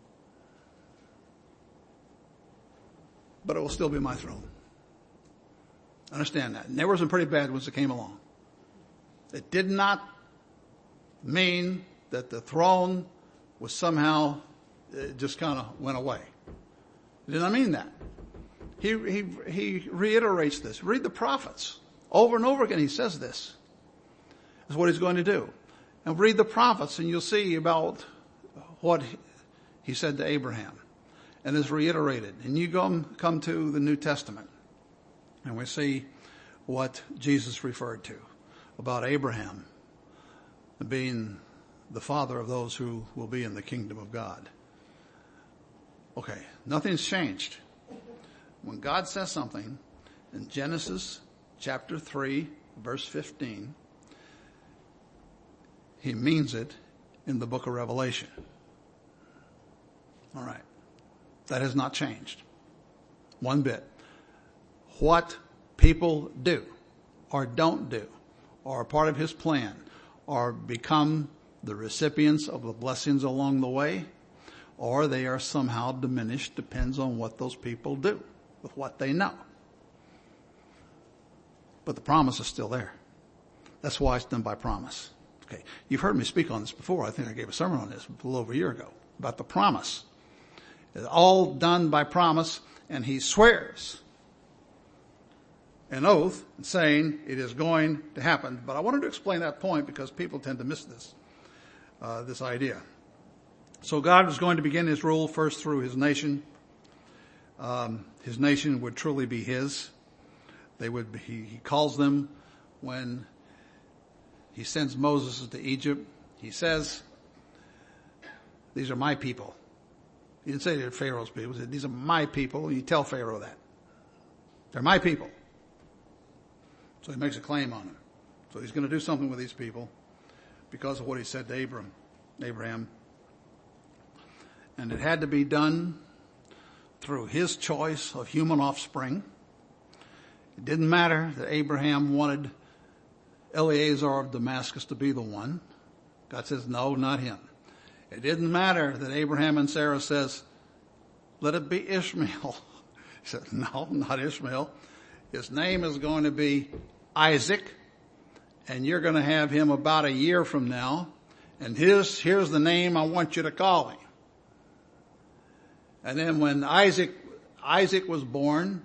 But it will still be my throne. Understand that. And there were some pretty bad ones that came along. It did not mean that the throne was somehow, it just kind of went away. It did not mean that. He, he, he reiterates this. Read the prophets. Over and over again he says this. This is what he's going to do. And read the prophets and you'll see about what he said to Abraham. And is reiterated. And you go, come to the New Testament. And we see what Jesus referred to about Abraham being the father of those who will be in the kingdom of God. Okay, nothing's changed. When God says something in Genesis chapter three, verse fifteen, he means it in the book of Revelation. All right. That has not changed one bit. What people do or don't do or are part of his plan or become the recipients of the blessings along the way, or they are somehow diminished, depends on what those people do with what they know. But the promise is still there. That's why it's done by promise. Okay. You've heard me speak on this before. I think I gave a sermon on this a little over a year ago about the promise. It's all done by promise, and he swears an oath saying it is going to happen. But I wanted to explain that point because people tend to miss this, uh, this idea. So God is going to begin his rule first through his nation. Um, his nation would truly be his. They would be, he, he calls them when he sends Moses to Egypt. He says, these are my people. He didn't say they're Pharaoh's people. He said, these are my people. You tell Pharaoh that. They're my people. So he makes a claim on them. So he's going to do something with these people because of what he said to Abraham. Abraham. And it had to be done through his choice of human offspring. It didn't matter that Abraham wanted Eleazar of Damascus to be the one. God says, no, not him. It didn't matter that Abraham and Sarah says, let it be Ishmael. He said, no, not Ishmael. His name is going to be Isaac, and you're going to have him about a year from now. And here's, here's the name I want you to call him. And then when Isaac, Isaac was born,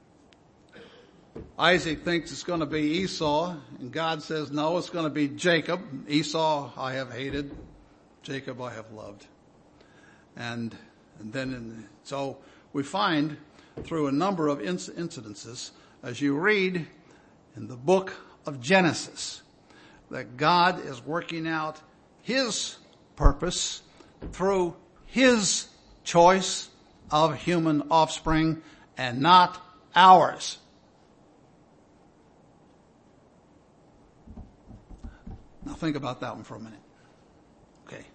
Isaac thinks it's going to be Esau, and God says, no, it's going to be Jacob. Esau I have hated, Jacob I have loved. And, and then, in, so we find through a number of inc- incidences, as you read in the book of Genesis, that God is working out his purpose through his choice of human offspring and not ours. Now think about that one for a minute. Okay.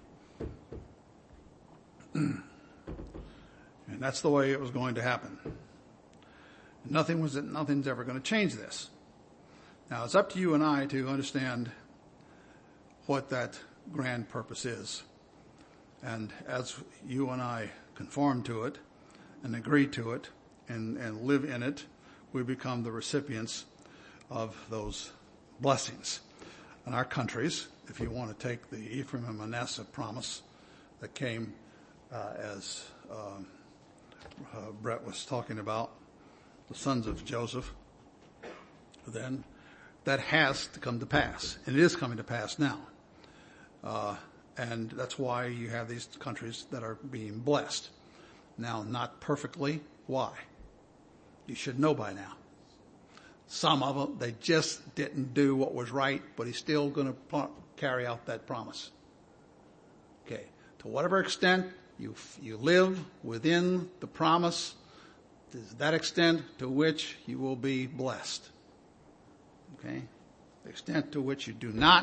And that's the way it was going to happen. Nothing was, nothing's ever going to change this. Now it's up to you and I to understand what that grand purpose is. And as you and I conform to it and agree to it and, and live in it, we become the recipients of those blessings. In our countries, if you want to take the Ephraim and Manasseh promise that came uh, as um, uh, Brett was talking about, the sons of Joseph, then that has to come to pass. And it is coming to pass now. Uh, and that's why you have these countries that are being blessed. Now, not perfectly. Why? You should know by now. Some of them, they just didn't do what was right, but he's still going to pro- carry out that promise. Okay. To whatever extent you, you live within the promise, to that extent to which you will be blessed. Okay. The extent to which you do not,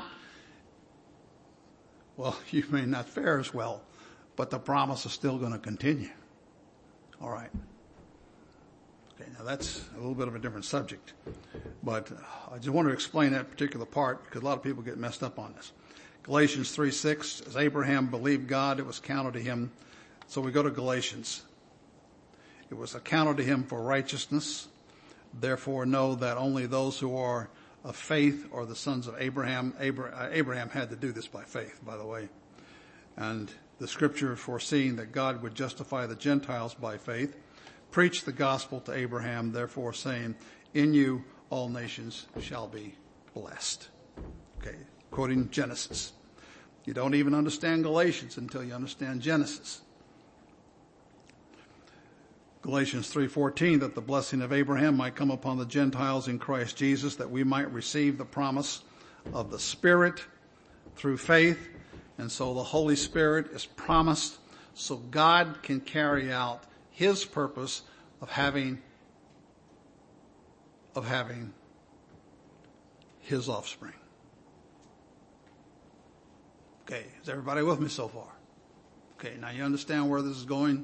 well, you may not fare as well, but the promise is still going to continue. All right. Okay, now that's a little bit of a different subject, but I just want to explain that particular part because a lot of people get messed up on this. Galatians three six, as Abraham believed God, it was counted to him. So we go to Galatians. It was accounted to him for righteousness. Therefore know that only those who are of faith are the sons of Abraham. Abraham had to do this by faith, by the way. And the scripture foreseeing that God would justify the Gentiles by faith, preached the gospel to Abraham, therefore saying, in you all nations shall be blessed. Okay, quoting Genesis. You don't even understand Galatians until you understand Genesis. Galatians three fourteen, that the blessing of Abraham might come upon the Gentiles in Christ Jesus, that we might receive the promise of the Spirit through faith. And so the Holy Spirit is promised so God can carry out his purpose of having, of having his offspring. Okay, is everybody with me so far? Okay, now you understand where this is going?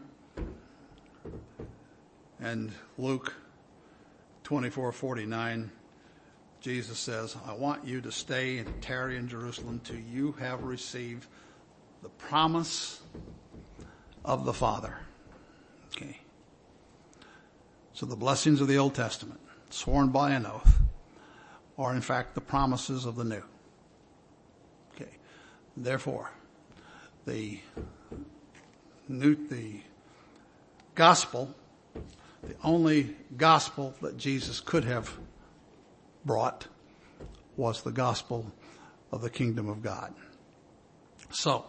And Luke twenty-four forty-nine, Jesus says, I want you to stay and tarry in Jerusalem till you have received the promise of the Father. Okay. So the blessings of the Old Testament, sworn by an oath, are in fact the promises of the New. Okay. Therefore, the new, the gospel, the only gospel that Jesus could have brought was the gospel of the kingdom of God. So,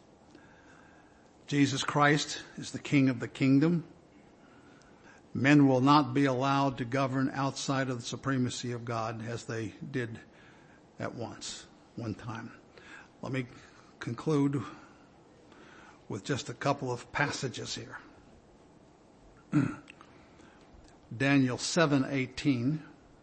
Jesus Christ is the King of the kingdom. Men will not be allowed to govern outside of the supremacy of God as they did at once, one time. Let me conclude with just a couple of passages here. Daniel seven eighteen.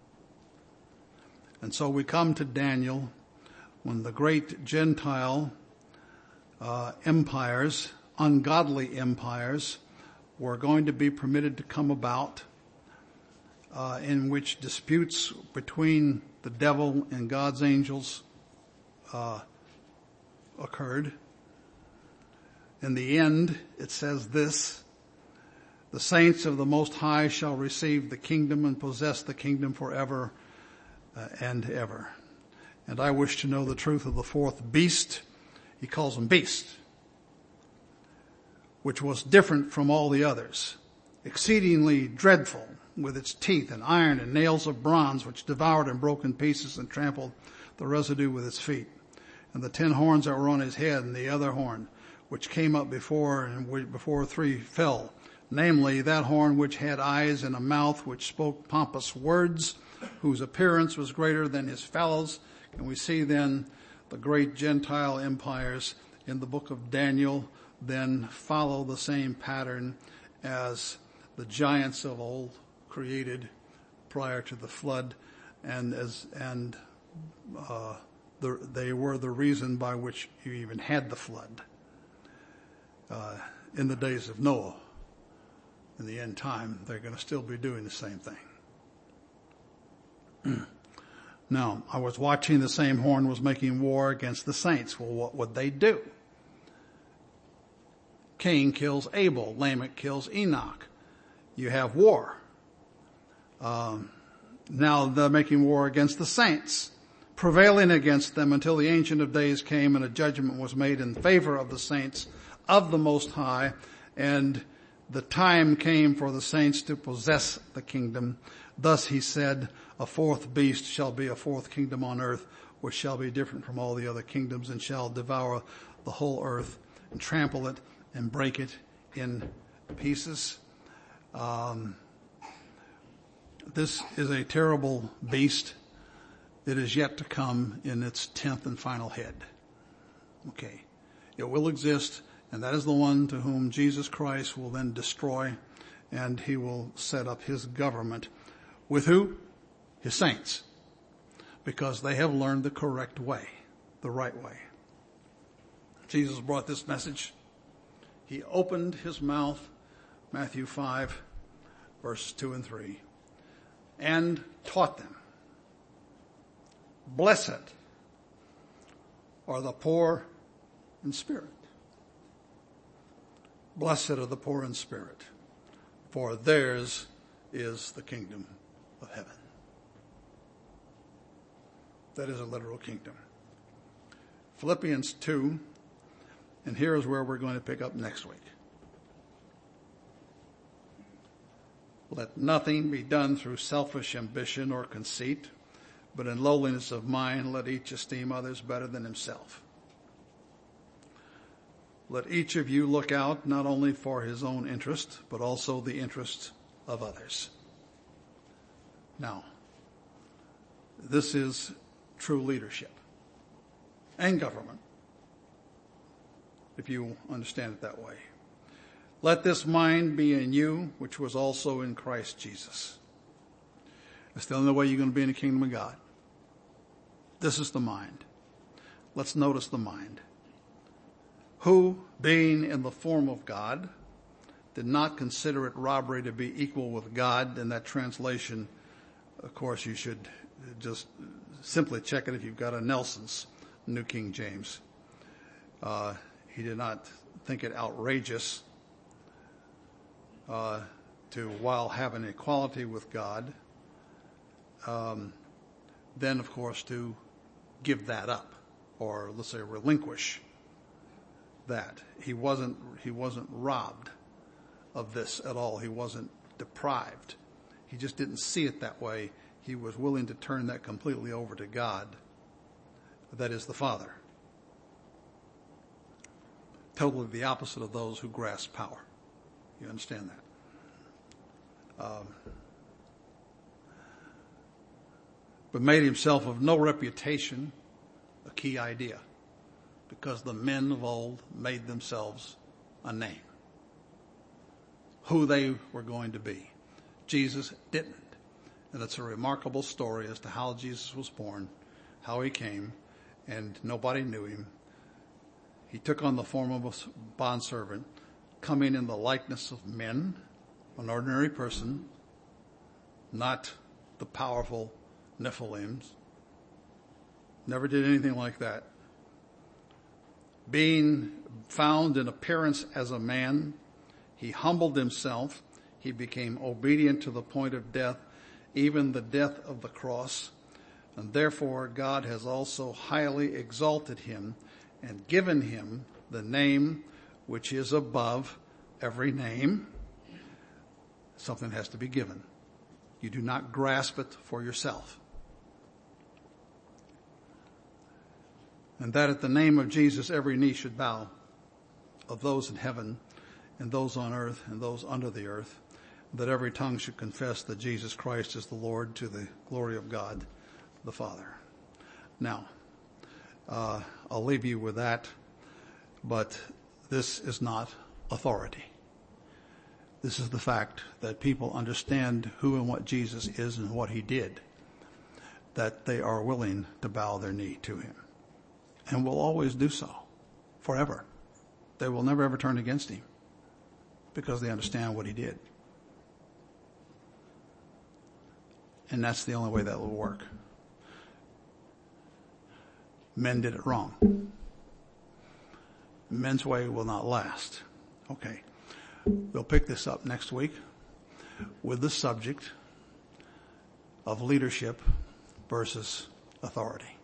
And so we come to Daniel when the great Gentile uh, empires, ungodly empires, were going to be permitted to come about, uh, in which disputes between the devil and God's angels uh, occurred. In the end, it says this, the saints of the Most High shall receive the kingdom and possess the kingdom forever uh, and ever. And I wish to know the truth of the fourth beast. He calls them beasts, which was different from all the others, exceedingly dreadful, with its teeth and iron and nails of bronze, which devoured and broke in pieces and trampled the residue with its feet. And the ten horns that were on his head, and the other horn, which came up before, and before three fell, namely that horn which had eyes and a mouth, which spoke pompous words, whose appearance was greater than his fellows. And we see then the great Gentile empires in the book of Daniel then follow the same pattern as the giants of old created prior to the flood, and as and uh, the, they were the reason by which you even had the flood uh, in the days of Noah. In the end time, they're going to still be doing the same thing. Now, I was watching, the same horn was making war against the saints. Well, what would they do? Cain kills Abel. Lamech kills Enoch. You have war. Um, now they're making war against the saints, prevailing against them until the Ancient of Days came and a judgment was made in favor of the saints of the Most High, and the time came for the saints to possess the kingdom. Thus he said, a fourth beast shall be a fourth kingdom on earth, which shall be different from all the other kingdoms, and shall devour the whole earth and trample it and break it in pieces. Um, this is a terrible beast. It is yet to come in its tenth and final head. Okay. It will exist, and that is the one to whom Jesus Christ will then destroy, and he will set up his government with who? His saints. Because they have learned the correct way, the right way. Jesus brought this message. He opened his mouth, Matthew five, verses two and three, and taught them. Blessed are the poor in spirit. Blessed are the poor in spirit, for theirs is the kingdom of heaven. That is a literal kingdom. Philippians two, and here is where we're going to pick up next week. Let nothing be done through selfish ambition or conceit, but in lowliness of mind let each esteem others better than himself. Let each of you look out not only for his own interest, but also the interests of others. Now, this is true leadership and government. if you understand it that way. Let this mind be in you, which was also in Christ Jesus. That's the only way you're going to be in the kingdom of God. This is the mind. Let's notice the mind. Who, being in the form of God, did not consider it robbery to be equal with God. In that translation, of course, you should just simply check it if you've got a Nelson's New King James. Uh, he did not think it outrageous uh, to, while having equality with God, um, then, of course, to give that up, or let's say relinquish that. He wasn't, he wasn't robbed of this at all. He wasn't deprived. He just didn't see it that way. He was willing to turn that completely over to God, that is the Father. Totally the opposite of those who grasp power. You understand that? Um, but made himself of no reputation, a key idea, because the men of old made themselves a name, who they were going to be. Jesus didn't. And it's a remarkable story as to how Jesus was born, how he came, and nobody knew him. He took on the form of a bondservant, coming in the likeness of men, an ordinary person, not the powerful Nephilims. Never did anything like that. Being found in appearance as a man, he humbled himself. He became obedient to the point of death, even the death of the cross. And therefore God has also highly exalted him and given him the name which is above every name. Something has to be given. You do not grasp it for yourself. And that at the name of Jesus every knee should bow, of those in heaven and those on earth and those under the earth, that every tongue should confess that Jesus Christ is the Lord, to the glory of God the Father. Now, uh, I'll leave you with that, but this is not authority. This is the fact that people understand who and what Jesus is and what he did, that they are willing to bow their knee to him, and will always do so forever. They will never ever turn against him because they understand what he did. And that's the only way that will work. Men did it wrong. Men's way will not last. Okay. We'll pick this up next week with the subject of leadership versus authority.